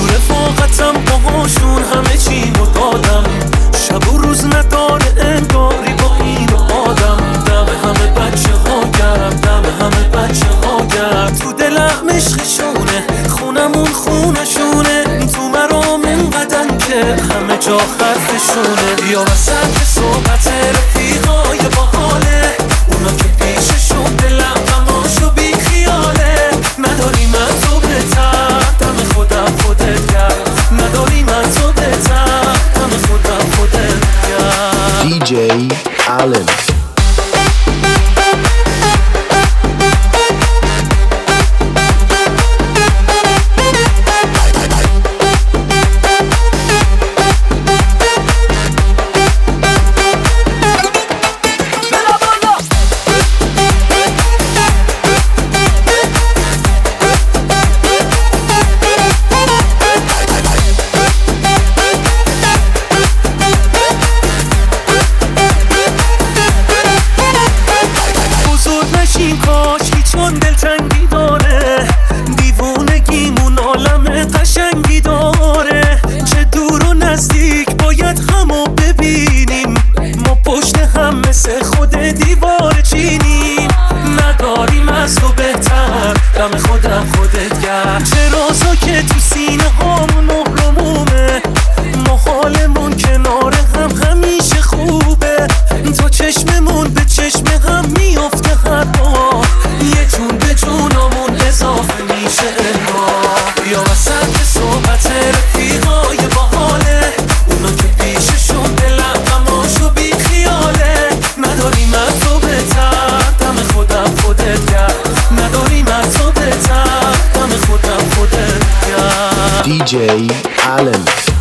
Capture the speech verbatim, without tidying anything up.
رفاقتم باهاشون همه چی رو دادم، شب و روز نداره انگاری با این آدم. دم همه بچه ها گرم، دم همه بچه ها گرم، تو دلم عشقشونه، خونمون خونشونه، تو مرام اینقدن که همه جا حرفشونه. یا وسط صحبت رفیقای باحاله، اونا که پیششون دلم غماشو بی خیاله. نداری من تو بهتر، دم خودم خودت گرد، نداری من تو بهتر، دم خودم خودت گرد. دی جی آلن. کاش هیچون دلتنگی داره، دیوونگیمون عالم قشنگی داره. چه دور و نزدیک باید همو ببینیم، ما پشت هم مثل خود دیوار چینیم. نداریم از تو بهتر، دم خودم خودت گرد. چه رازا که تو سینه هامون مهرمومه، ما حالمون کنار هم همیشه خوبه. تا چشممون به چشم هم میافته هر بار، یه جون به جونمون اضافه میشه انگار. یا وسط صحبت رفیقای باحاله، اونا که پیششون دلم غماشو بی خیاله. نداری من تو بهتر، دم خودم خودت گرد، نداری من تو بهتر، دم خودم خودت گرد. دی جی آلن.